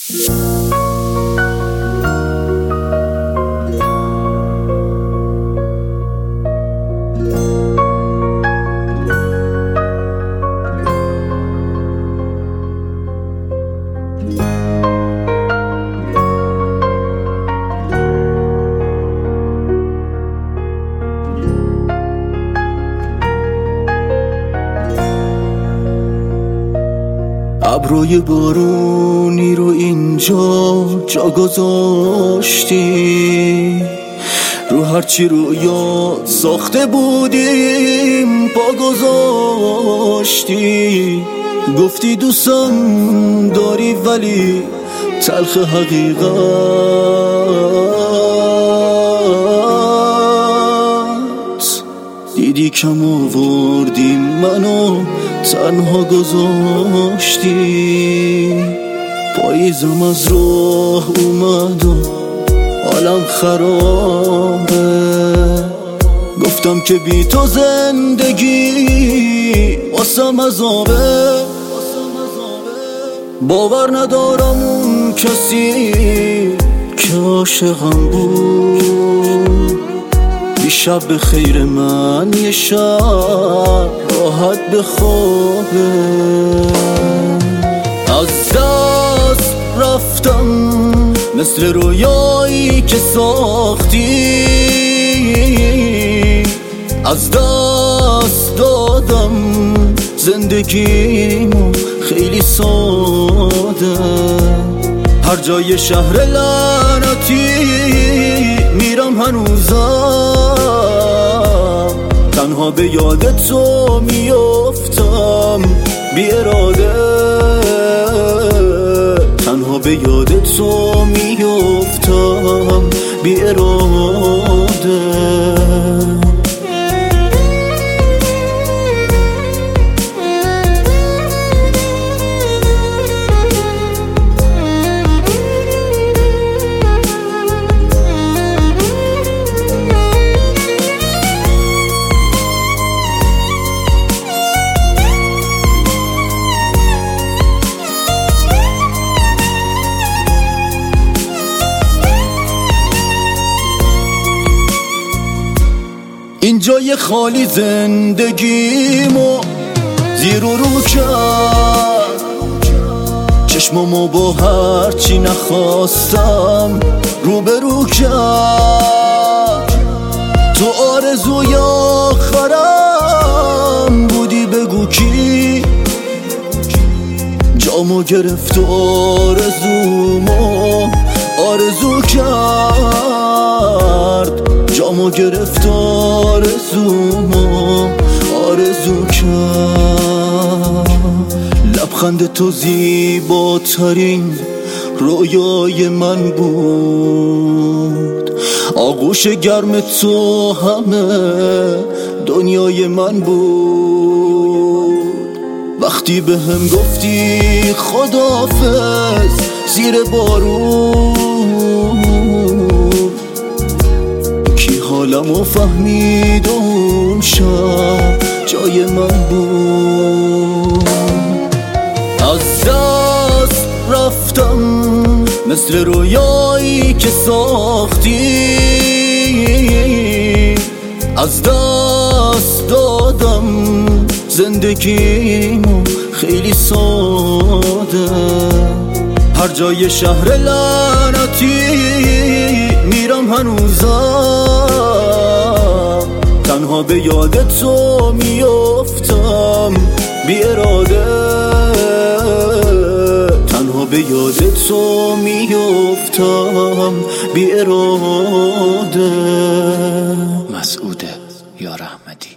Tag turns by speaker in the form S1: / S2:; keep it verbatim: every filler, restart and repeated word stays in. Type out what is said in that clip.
S1: ابروی بارونی رو اینجا جا گذاشتی، رو هرچی رویا ساخته بودیم پا گذاشتی. گفتی دوستم داری ولی تلخ حقیقت، دیدی کم آوردی منو تنها گذاشتی. پاییزم از راه اومد و حالم خرابه، گفتم که بی تو زندگی واسم عذابه. باور ندارم اون کسی که عاشقم بود، دیشب به خیر من یه شب راحت بخوابه. از دست رفتم مثل رویایی که ساختی، از دست دادم زندگیمو خیلی ساده. هر جای شهر لعنتی میرم هنوزم، تنها به یاد تو میافتم بی اراده، تنها به یاد تو میافتم بی اراده. این جای خالی زندگیمو زیر و رو کرد، چشمامو با هرچی نخواستم رو به رو کرد. تو آرزوی آخرم بودی، بگو کی جامو گرفت و آرزومو آرزو کرد، جامو گرفت آرزومو آرزو کرد. لبخند تو زیباترین رویای من بود، آغوش گرم تو همه دنیای من بود. وقتی به هم گفتی خداحافظ زیر بارون، حالمو فهمید اون شب جای من بود. از دست رفتم مثل رویایی که ساختی، از دست دادم زندگیمو خیلی ساده. هر جای شهر لعنتی میرم هنوزم، تنها به یاد تو میافتم بی اراده، تنها به یاد تو میافتم بی اراده.
S2: مسعود یار احمدی.